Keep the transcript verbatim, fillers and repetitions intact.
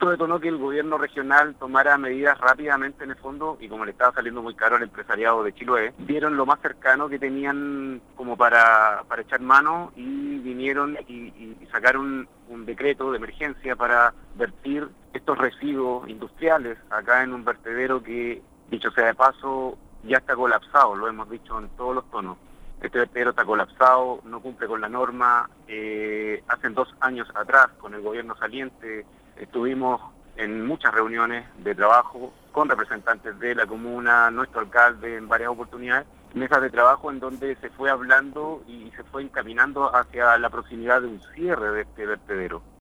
Esto detonó que el gobierno regional tomara medidas rápidamente en el fondo y como le estaba saliendo muy caro al empresariado de Chiloé, vieron lo más cercano que tenían como para, para echar mano y vinieron y, y, y sacaron un decreto de emergencia para vertir estos residuos industriales acá en un vertedero que, dicho sea de paso, ya está colapsado, lo hemos dicho en todos los tonos. Este vertedero está colapsado, no cumple con la norma. Eh, hace dos años atrás, con el gobierno saliente, estuvimos en muchas reuniones de trabajo con representantes de la comuna, nuestro alcalde en varias oportunidades, mesas de trabajo en donde se fue hablando y se fue encaminando hacia la proximidad de un cierre de este vertedero.